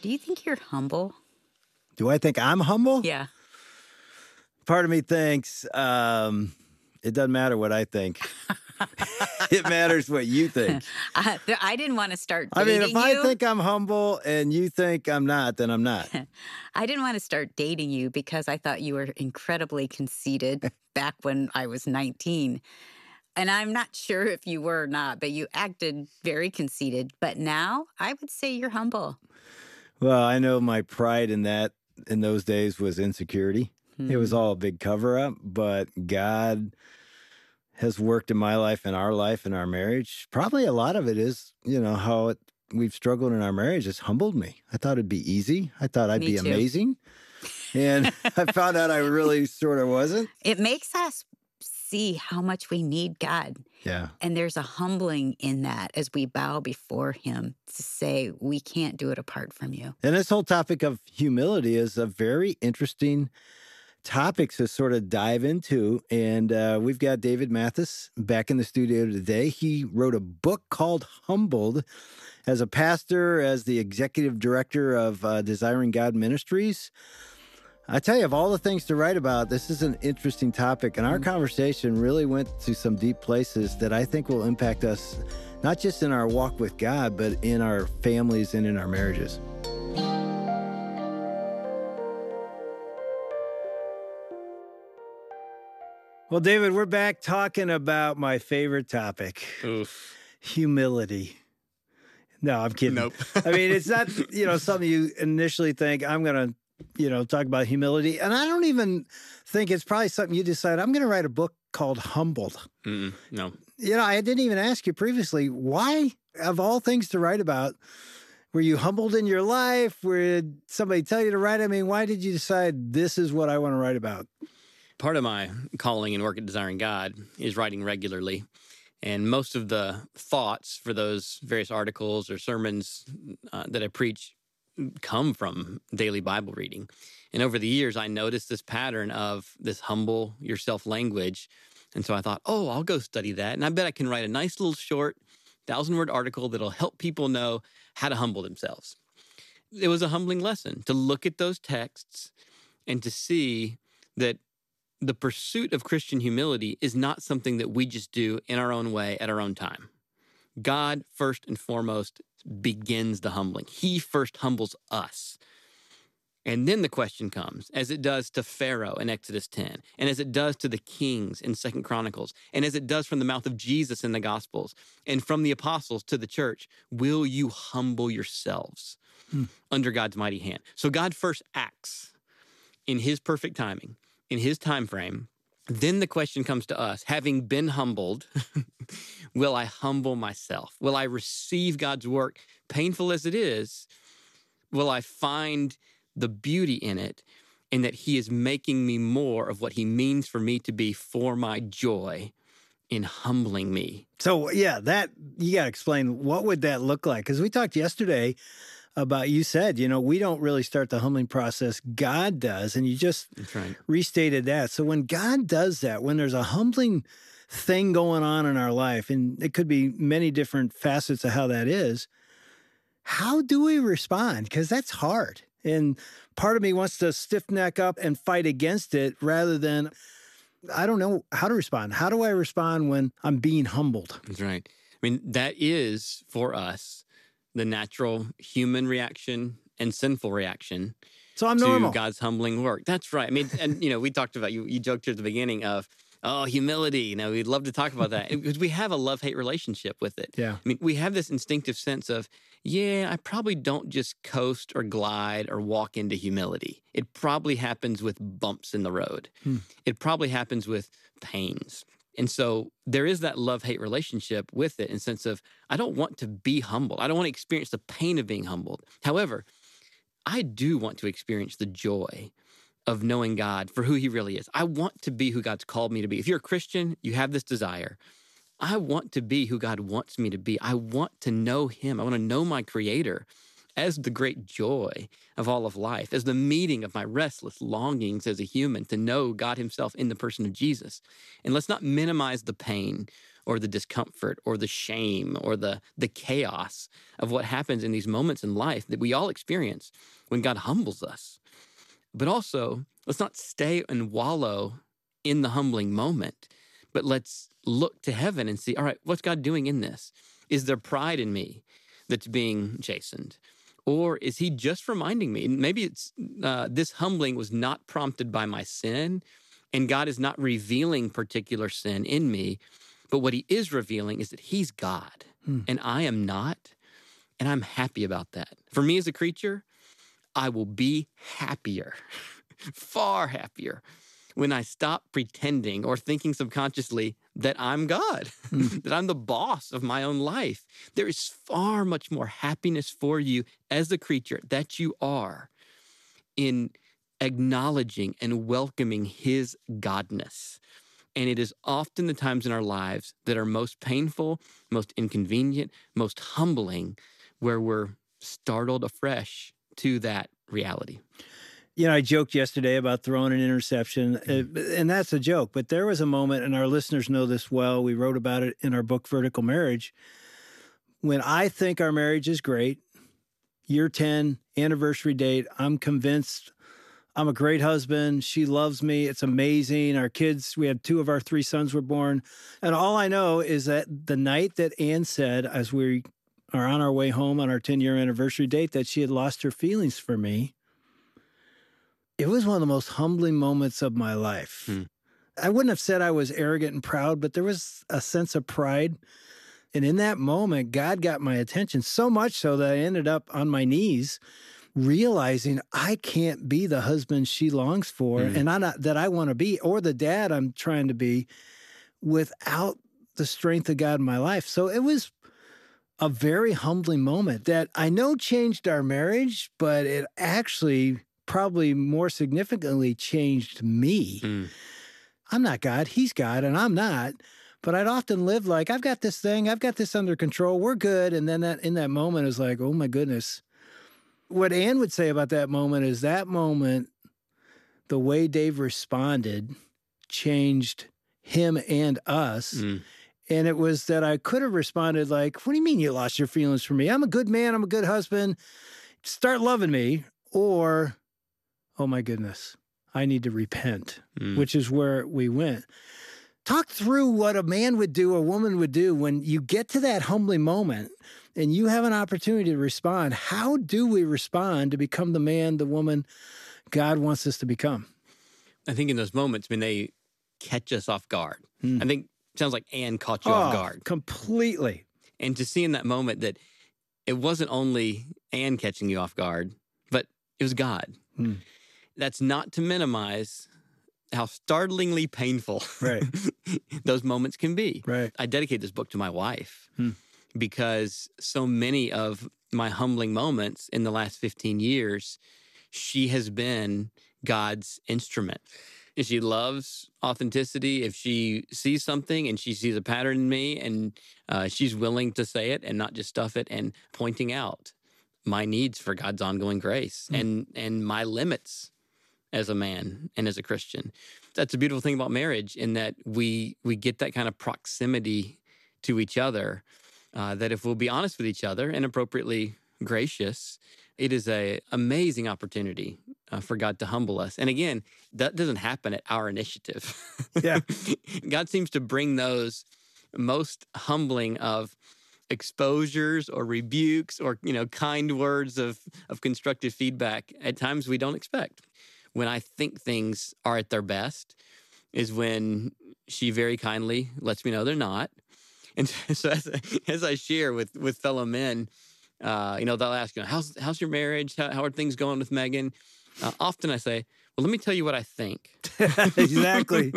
Do you think you're humble? Do I think I'm humble? Yeah. Part of me thinks it doesn't matter what I think. It matters what you think. I didn't want to start I dating mean, if you. I think I'm humble and you think I'm not, then I'm not. I didn't want to start dating you because I thought you were incredibly conceited back when I was 19. And I'm not sure if you were or not, but you acted very conceited. But now I would say you're humble. Well, I know my pride in those days was insecurity. It was all a big cover up, but God has worked in my life and our life and our marriage. Probably a lot of it is, how we've struggled in our marriage has humbled me. I thought it'd be easy. I thought I'd Me be too. amazing. And I found out I really sort of wasn't. It makes us see how much we need God. Yeah. And there's a humbling in that as we bow before him to say, we can't do it apart from you. And this whole topic of humility is a very interesting topic to sort of dive into. And we've got David Mathis back in the studio today. He wrote a book called Humbled as a pastor, as the executive director of Desiring God Ministries. I tell you, of all the things to write about, this is an interesting topic. And our conversation really went to some deep places that I think will impact us, not just in our walk with God, but in our families and in our marriages. Well, David, we're back talking about my favorite topic, humility. No, I'm kidding. Nope. I mean, it's not, something you initially think, I'm going to, talk about humility. And I don't even think it's probably something you decide, I'm going to write a book called Humbled. No. I didn't even ask you previously, why, of all things to write about, were you humbled in your life? Did somebody tell you to write? I mean, why did you decide this is what I want to write about? Part of my calling and work at Desiring God is writing regularly. And most of the thoughts for those various articles or sermons that I preach come from daily Bible reading. And over the years, I noticed this pattern of this humble yourself language. And so I thought, I'll go study that. And I bet I can write a nice little short 1,000-word article that'll help people know how to humble themselves. It was a humbling lesson to look at those texts and to see that the pursuit of Christian humility is not something that we just do in our own way at our own time. God, first and foremost, begins the humbling. He first humbles us. And then the question comes, as it does to Pharaoh in Exodus 10, and as it does to the kings in 2 Chronicles, and as it does from the mouth of Jesus in the Gospels, and from the apostles to the church, will you humble yourselves under God's mighty hand? So God first acts in his perfect timing, in his time frame. Then the question comes to us, having been humbled, will I humble myself? Will I receive God's work, painful as it is? Will I find the beauty in it, and that he is making me more of what he means for me to be for my joy in humbling me? So, yeah, that you got to explain, what would that look like? Because we talked yesterday about, you said, we don't really start the humbling process. God does. And you just restated that. So when God does that, when there's a humbling thing going on in our life, and it could be many different facets of how that is, how do we respond? Because that's hard. And part of me wants to stiff neck up and fight against it rather than, I don't know how to respond. How do I respond when I'm being humbled? That's right. I mean, that is for us the natural human reaction and sinful reaction so I'm to normal. God's humbling work. That's right. I mean, and we talked about, you joked here at the beginning of, humility. We'd love to talk about that because we have a love-hate relationship with it. Yeah. I mean, we have this instinctive sense of, I probably don't just coast or glide or walk into humility. It probably happens with bumps in the road. It probably happens with pains. And so there is that love-hate relationship with it in the sense of, I don't want to be humbled. I don't want to experience the pain of being humbled. However, I do want to experience the joy of knowing God for who he really is. I want to be who God's called me to be. If you're a Christian, you have this desire. I want to be who God wants me to be. I want to know him. I want to know my Creator as the great joy of all of life, as the meeting of my restless longings as a human to know God himself in the person of Jesus. And let's not minimize the pain or the discomfort or the shame or the chaos of what happens in these moments in life that we all experience when God humbles us. But also, let's not stay and wallow in the humbling moment, but let's look to heaven and see, all right, what's God doing in this? Is there pride in me that's being chastened? Or is he just reminding me? Maybe it's this humbling was not prompted by my sin, and God is not revealing particular sin in me, but what he is revealing is that he's God, and I am not, and I'm happy about that. For me as a creature, I will be happier, far happier, when I stop pretending or thinking subconsciously that I'm God, that I'm the boss of my own life. There is far much more happiness for you as a creature that you are in acknowledging and welcoming his godness. And it is often the times in our lives that are most painful, most inconvenient, most humbling, where we're startled afresh to that reality. You know, I joked yesterday about throwing an interception, and that's a joke. But there was a moment, and our listeners know this well, we wrote about it in our book, Vertical Marriage, when I think our marriage is great, year 10, anniversary date, I'm convinced I'm a great husband. She loves me. It's amazing. Our kids, we had 2 of our 3 sons were born. And all I know is that the night that Ann said, as we are on our way home on our 10-year anniversary date, that she had lost her feelings for me, it was one of the most humbling moments of my life. I wouldn't have said I was arrogant and proud, but there was a sense of pride. And in that moment, God got my attention so much so that I ended up on my knees realizing I can't be the husband she longs for and that I want to be, or the dad I'm trying to be, without the strength of God in my life. So it was a very humbling moment that I know changed our marriage, but it actually probably more significantly changed me. I'm not God, he's God, and I'm not. But I'd often live like, I've got this thing, I've got this under control, we're good. And then in that moment is like, oh my goodness. What Ann would say about that moment is that moment, the way Dave responded changed him and us. And it was that I could have responded like, what do you mean you lost your feelings for me? I'm a good man. I'm a good husband. Start loving me. Or, oh my goodness, I need to repent, which is where we went. Talk through what a man would do, a woman would do when you get to that humbling moment and you have an opportunity to respond. How do we respond to become the man, the woman God wants us to become? I think in those moments when they catch us off guard, I think it sounds like Ann caught you off guard. Completely. And to see in that moment that it wasn't only Ann catching you off guard, but it was God. That's not to minimize how startlingly painful those moments can be. I dedicate this book to my wife because so many of my humbling moments in the last 15 years, she has been God's instrument. If she loves authenticity, if she sees something and she sees a pattern in me and she's willing to say it and not just stuff it, and pointing out my needs for God's ongoing grace and my limits as a man and as a Christian. That's a beautiful thing about marriage, in that we get that kind of proximity to each other, that if we'll be honest with each other and appropriately gracious, it is an amazing opportunity for God to humble us. And again, that doesn't happen at our initiative. God seems to bring those most humbling of exposures or rebukes or, kind words of constructive feedback at times we don't expect. When I think things are at their best is when she very kindly lets me know they're not. And so as I share with fellow men, they'll ask, how's your marriage? How are things going with Megan? Often I say, well, let me tell you what I think. Exactly.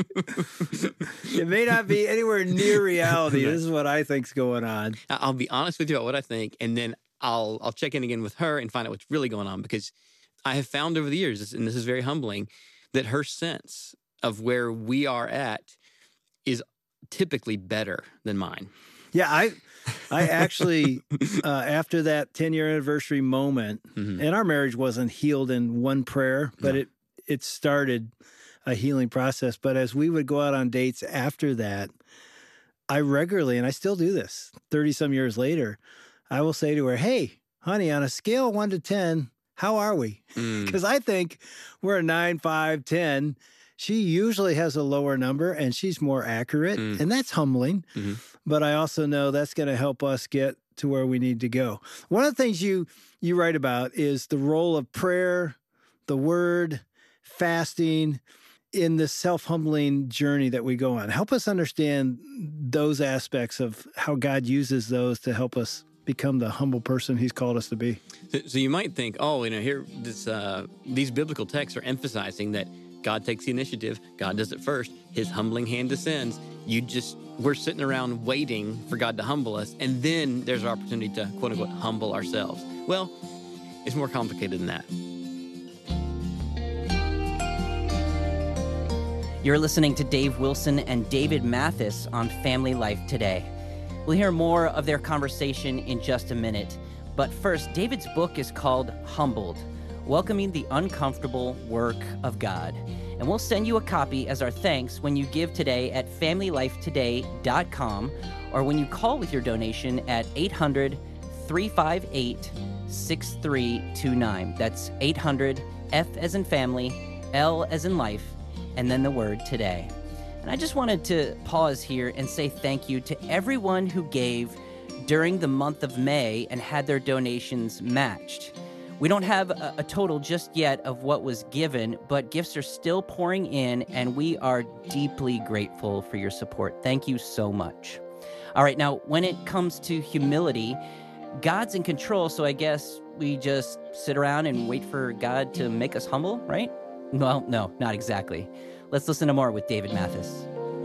It may not be anywhere near reality. This is what I think's going on. I'll be honest with you about what I think, and then I'll check in again with her and find out what's really going on, because I have found over the years, and this is very humbling, that her sense of where we are at is typically better than mine. Yeah, I actually, after that 10-year anniversary moment, and our marriage wasn't healed in one prayer, but it started a healing process. But as we would go out on dates after that, I regularly, and I still do this 30 some years later, I will say to her, hey, honey, on a scale of 1 to 10, how are we? Because I think we're a 9, 5, 10. She usually has a lower number and she's more accurate. And that's humbling. But I also know that's going to help us get to where we need to go. One of the things you write about is the role of prayer, the word, fasting in the self-humbling journey that we go on. Help us understand those aspects of how God uses those to help us become the humble person he's called us to be. So you might think, oh, here these biblical texts are emphasizing that God takes the initiative, God does it first, his humbling hand descends. We're sitting around waiting for God to humble us, and then there's our opportunity to, quote unquote, humble ourselves. Well, it's more complicated than that. You're listening to Dave Wilson and David Mathis on Family Life Today. We'll hear more of their conversation in just a minute. But first, David's book is called Humbled, Welcoming the Uncomfortable Work of God. And we'll send you a copy as our thanks when you give today at FamilyLifeToday.com or when you call with your donation at 800-358-6329. That's 800, F as in family, L as in life, and then the word today. And I just wanted to pause here and say thank you to everyone who gave during the month of May and had their donations matched. We don't have a total just yet of what was given, but gifts are still pouring in, and we are deeply grateful for your support. Thank you so much. All right, now, when it comes to humility, God's in control, so I guess we just sit around and wait for God to make us humble, right? Well, no, not exactly. Let's listen to more with David Mathis.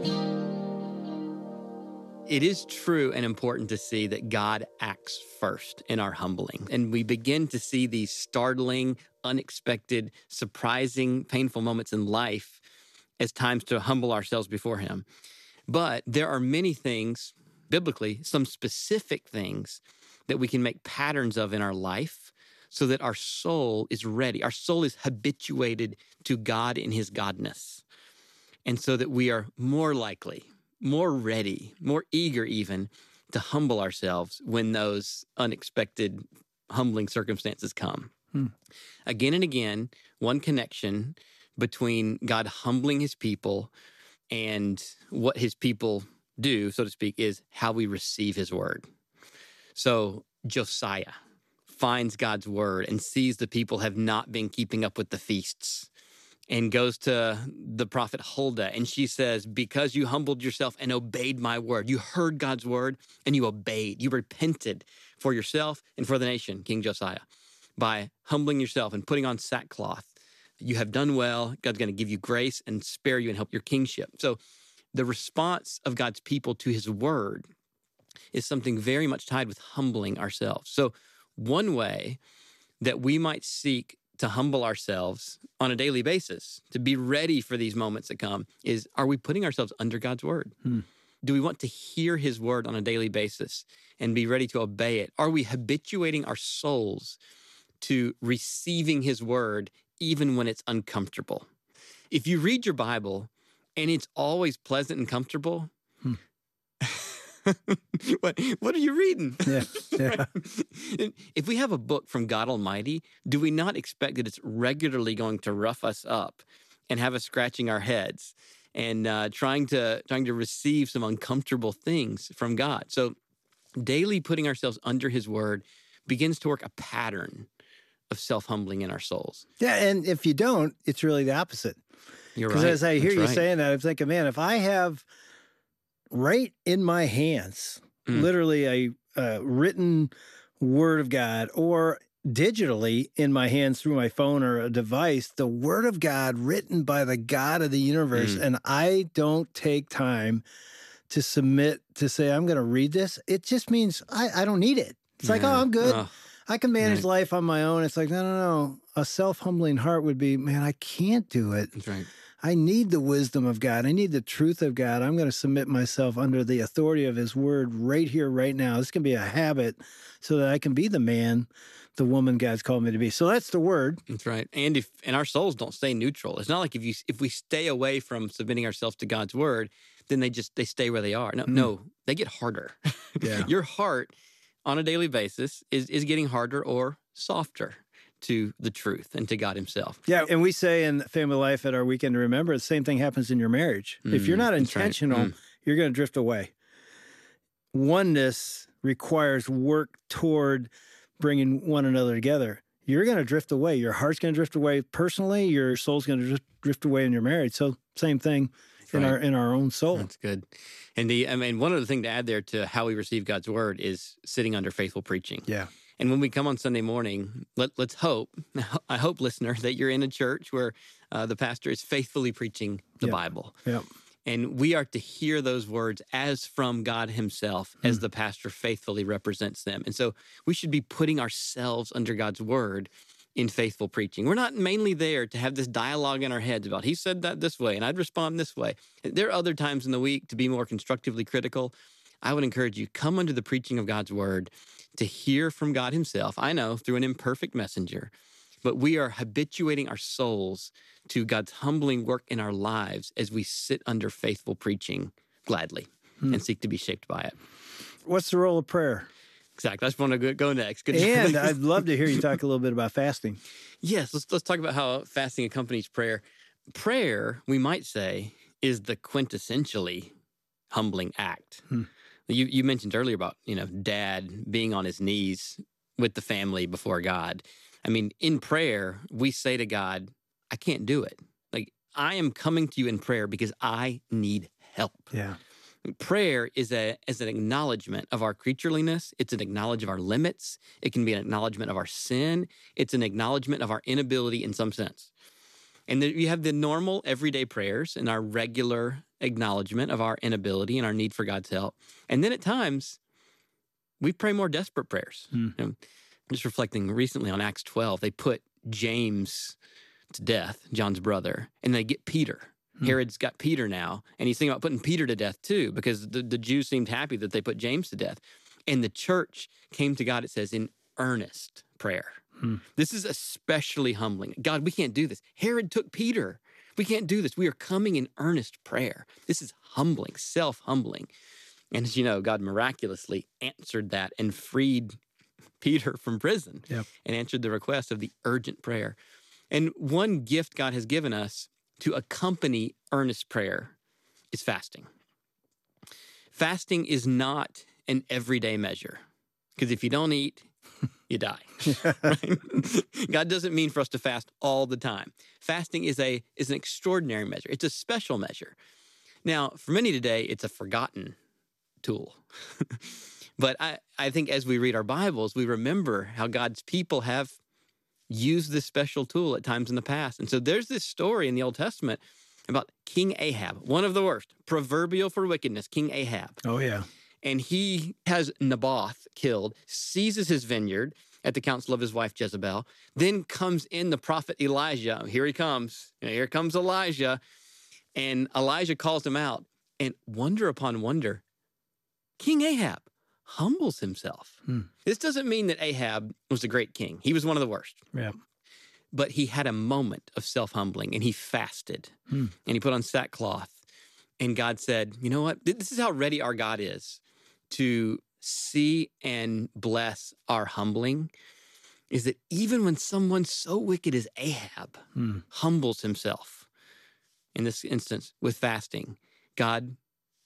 It is true and important to see that God acts first in our humbling. And we begin to see these startling, unexpected, surprising, painful moments in life as times to humble ourselves before him. But there are many things, biblically, some specific things that we can make patterns of in our life so that our soul is ready. Our soul is habituated to God in his godness. And so that we are more likely, more ready, more eager even to humble ourselves when those unexpected, humbling circumstances come. Again and again, one connection between God humbling his people and what his people do, so to speak, is how we receive his word. So Josiah finds God's word and sees the people have not been keeping up with the feasts, and goes to the prophet Huldah, and she says, because you humbled yourself and obeyed my word, you heard God's word and you obeyed, you repented for yourself and for the nation, King Josiah, by humbling yourself and putting on sackcloth. You have done well. God's going to give you grace and spare you and help your kingship. So the response of God's people to his word is something very much tied with humbling ourselves. So one way that we might seek to humble ourselves on a daily basis, to be ready for these moments that come, is, are we putting ourselves under God's word? Do we want to hear his word on a daily basis and be ready to obey it? Are we habituating our souls to receiving his word even when it's uncomfortable? If you read your Bible and it's always pleasant and comfortable, what are you reading? Yeah. If we have a book from God Almighty, do we not expect that it's regularly going to rough us up and have us scratching our heads and trying to receive some uncomfortable things from God? So daily putting ourselves under his word begins to work a pattern of self-humbling in our souls. Yeah, and if you don't, it's really the opposite. You're right. Because as I hear That's you right. saying that, I'm thinking, man, if I have right in my hands, literally a written word of God, or digitally in my hands through my phone or a device, the word of God written by the God of the universe, and I don't take time to submit to say, I'm going to read this, it just means I don't need it. It's like, oh, I'm good. I can manage life on my own. It's like, no. A self-humbling heart would be, man, I can't do it. That's right. I need the wisdom of God. I need the truth of God. I'm going to submit myself under the authority of his word right here, right now. This can be a habit so that I can be the man, the woman God's called me to be. So that's the word. That's right. And our souls don't stay neutral. It's not like if we stay away from submitting ourselves to God's word, then they stay where they are. No, they get harder. Yeah. Your heart on a daily basis is getting harder or softer to the truth and to God himself. Yeah, and we say in Family Life at our Weekend to Remember, the same thing happens in your marriage. If you're not intentional, you're going to drift away. Oneness requires work toward bringing one another together. You're going to drift away. Your heart's going to drift away personally. Your soul's going to drift away in your marriage. So same thing in our own soul. That's good. And one other thing to add there to how we receive God's word is sitting under faithful preaching. Yeah. And when we come on Sunday morning, let's hope, I hope, listener, that you're in a church where the pastor is faithfully preaching the Bible. Yeah. And we are to hear those words as from God himself, as the pastor faithfully represents them. And so we should be putting ourselves under God's word in faithful preaching. We're not mainly there to have this dialogue in our heads about, he said that this way, and I'd respond this way. There are other times in the week to be more constructively critical. I would encourage you, come under the preaching of God's word to hear from God himself. I know, through an imperfect messenger, but we are habituating our souls to God's humbling work in our lives as we sit under faithful preaching gladly and seek to be shaped by it. What's the role of prayer? Exactly. I just want to go next. Good And job. I'd love to hear you talk a little bit about fasting. Yes, let's talk about how fasting accompanies prayer. Prayer, we might say, is the quintessentially humbling act. You mentioned earlier about, dad being on his knees with the family before God. I mean, in prayer, we say to God, I can't do it. Like, I am coming to you in prayer because I need help. Yeah. Prayer is an acknowledgement of our creatureliness. It's an acknowledgement of our limits. It can be an acknowledgement of our sin. It's an acknowledgement of our inability in some sense. And then you have the normal everyday prayers and our regular acknowledgement of our inability and our need for God's help. And then at times, we pray more desperate prayers. I'm just reflecting recently on Acts 12. They put James to death, John's brother, and they get Peter. Herod's got Peter now, and he's thinking about putting Peter to death too, because the Jews seemed happy that they put James to death. And the church came to God, it says, in earnest prayer. This is especially humbling. God, we can't do this. Herod took Peter. We can't do this. We are coming in earnest prayer. This is humbling, self-humbling. And as you know, God miraculously answered that and freed Peter from prison and answered the request of the urgent prayer. And one gift God has given us to accompany earnest prayer is fasting. Fasting is not an everyday measure, because if you don't eat, you die. Right? God doesn't mean for us to fast all the time. Fasting is an extraordinary measure. It's a special measure. Now, for many today, it's a forgotten tool. But I think as we read our Bibles, we remember how God's people have used this special tool at times in the past. And so there's this story in the Old Testament about King Ahab, one of the worst, proverbial for wickedness, King Ahab. Oh, yeah. And he has Naboth killed, seizes his vineyard at the counsel of his wife Jezebel. Then comes in the prophet Elijah. Here he comes. Here comes Elijah. And Elijah calls him out. And wonder upon wonder, King Ahab humbles himself. This doesn't mean that Ahab was a great king. He was one of the worst. Yeah. But he had a moment of self-humbling, and he fasted. And he put on sackcloth. And God said, you know what? This is how ready our God is to see and bless our humbling, is that even when someone so wicked as Ahab humbles himself, in this instance with fasting, God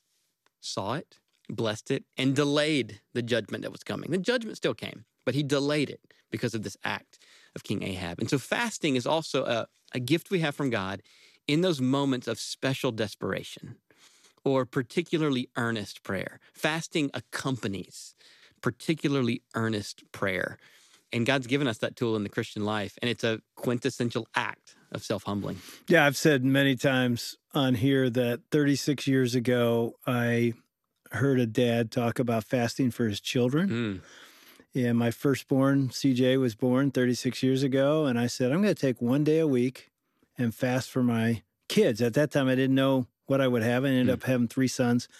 saw it, blessed it, and delayed the judgment that was coming. The judgment still came, but he delayed it because of this act of King Ahab. And so fasting is also a gift we have from God in those moments of special desperation or particularly earnest prayer. Fasting accompanies particularly earnest prayer. And God's given us that tool in the Christian life, and it's a quintessential act of self-humbling. Yeah, I've said many times on here that 36 years ago, I heard a dad talk about fasting for his children. And my firstborn, CJ, was born 36 years ago. And I said, I'm going to take one day a week and fast for my kids. At that time, I didn't know what I would have. I ended up having 3 sons.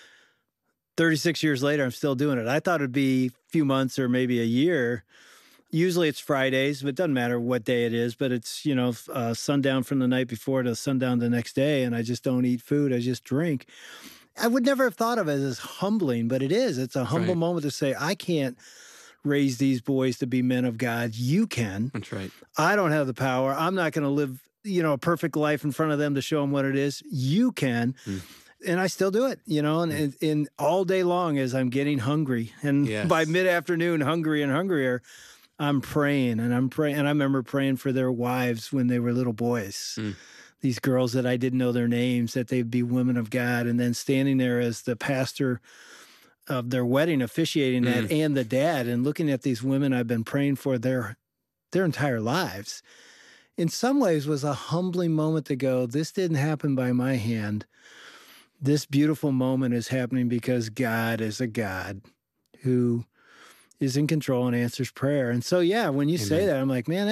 36 years later, I'm still doing it. I thought it'd be a few months or maybe a year. usually it's Fridays, but it doesn't matter what day it is, but it's, sundown from the night before to sundown the next day. And I just don't eat food. I just drink. I would never have thought of it as humbling, but it is. It's a humble moment to say, I can't raise these boys to be men of God. You can. That's right. I don't have the power. I'm not going to live, a perfect life in front of them to show them what it is. You can. And I still do it, and all day long as I'm getting hungry. And by mid-afternoon, hungry and hungrier, I'm praying. And I remember praying for their wives when they were little boys. These girls that I didn't know their names, that they'd be women of God. And then standing there as the pastor of their wedding, officiating that, and the dad, and looking at these women I've been praying for their entire lives. In some ways was a humbling moment to go, this didn't happen by my hand. This beautiful moment is happening because God is a God who is in control and answers prayer. And so, when you say that, I'm like, man,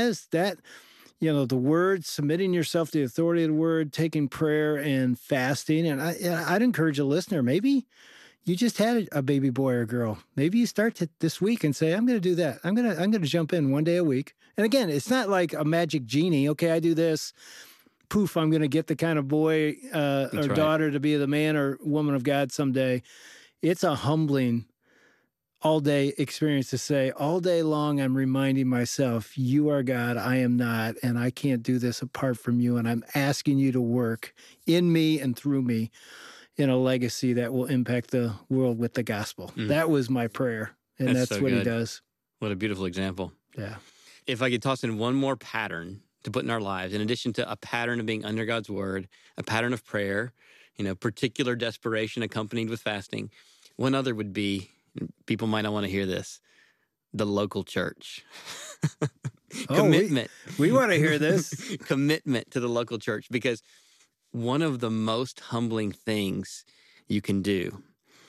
the word, submitting yourself to the authority of the word, taking prayer and fasting. And I'd encourage a listener, maybe you just had a baby boy or girl. Maybe you start this week and say, I'm going to do that. I'm going to jump in one day a week. And again, it's not like a magic genie. Okay, I do this. Poof, I'm going to get the kind of boy or daughter to be the man or woman of God someday. It's a humbling all-day experience to say, all day long, I'm reminding myself, you are God, I am not, and I can't do this apart from you, and I'm asking you to work in me and through me in a legacy that will impact the world with the gospel. That was my prayer, and that's what he does. What a beautiful example. Yeah. If I could toss in one more pattern to put in our lives, in addition to a pattern of being under God's word, a pattern of prayer, particular desperation accompanied with fasting. One other would be, people might not want to hear this, the local church. Commitment. We want to hear this. Commitment to the local church, because one of the most humbling things you can do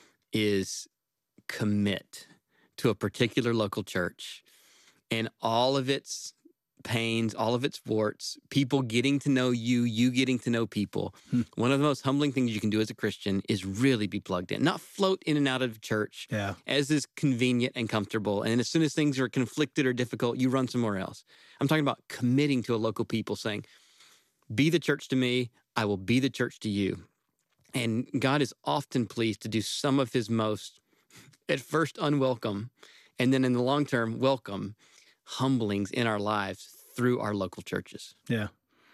is commit to a particular local church and all of its pains, all of its warts, people getting to know you, you getting to know people. One of the most humbling things you can do as a Christian is really be plugged in, not float in and out of church as is convenient and comfortable. And as soon as things are conflicted or difficult, you run somewhere else. I'm talking about committing to a local people, saying, be the church to me, I will be the church to you. And God is often pleased to do some of his most, at first, unwelcome, and then in the long term, welcome humblings in our lives through our local churches. Yeah.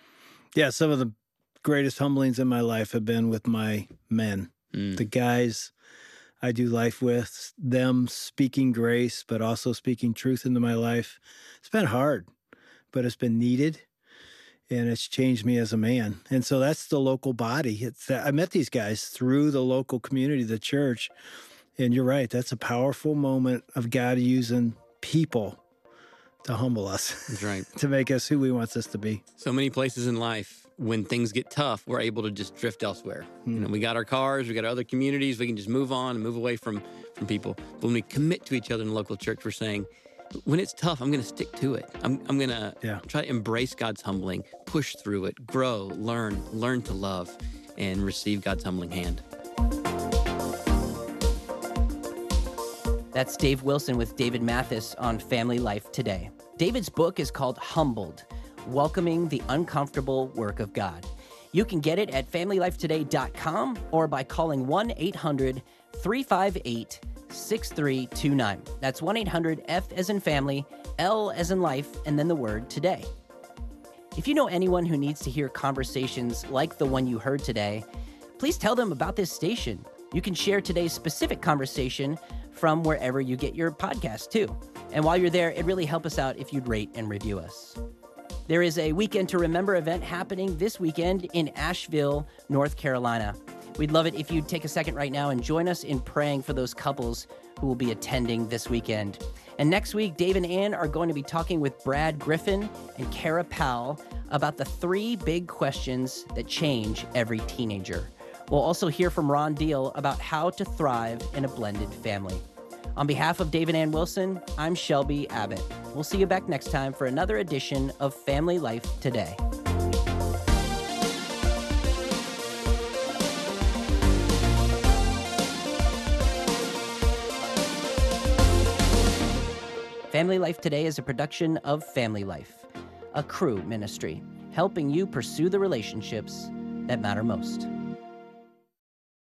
Some of the greatest humblings in my life have been with my men, the guys I do life with, them speaking grace, but also speaking truth into my life. It's been hard, but it's been needed, and it's changed me as a man. And so that's the local body. I met these guys through the local community, the church, and you're right, that's a powerful moment of God using people to humble us. That's right. To make us who he wants us to be. So many places in life, when things get tough, we're able to just drift elsewhere. We got our cars, we got our other communities, we can just move on and move away from people. But when we commit to each other in the local church, we're saying, when it's tough, I'm going to stick to it. I'm going to try to embrace God's humbling, push through it, grow, learn to love, and receive God's humbling hand. That's Dave Wilson with David Mathis on Family Life Today. David's book is called Humbled, Welcoming the Uncomfortable Work of God. You can get it at FamilyLifeToday.com or by calling 1-800-358-6329. That's 1-800-F as in family, L as in life, and then the word today. If you know anyone who needs to hear conversations like the one you heard today, please tell them about this station. You can share today's specific conversation from wherever you get your podcast too. And while you're there, it really helps us out if you'd rate and review us. There is a Weekend to Remember event happening this weekend in Asheville, North Carolina. We'd love it if you'd take a second right now and join us in praying for those couples who will be attending this weekend. And next week, Dave and Ann are going to be talking with Brad Griffin and Kara Powell about the 3 big questions that change every teenager. We'll also hear from Ron Deal about how to thrive in a blended family. On behalf of Dave and Ann Wilson, I'm Shelby Abbott. We'll see you back next time for another edition of Family Life Today. Family Family Life Today is a production of Family Life, a Cru ministry, helping you pursue the relationships that matter most.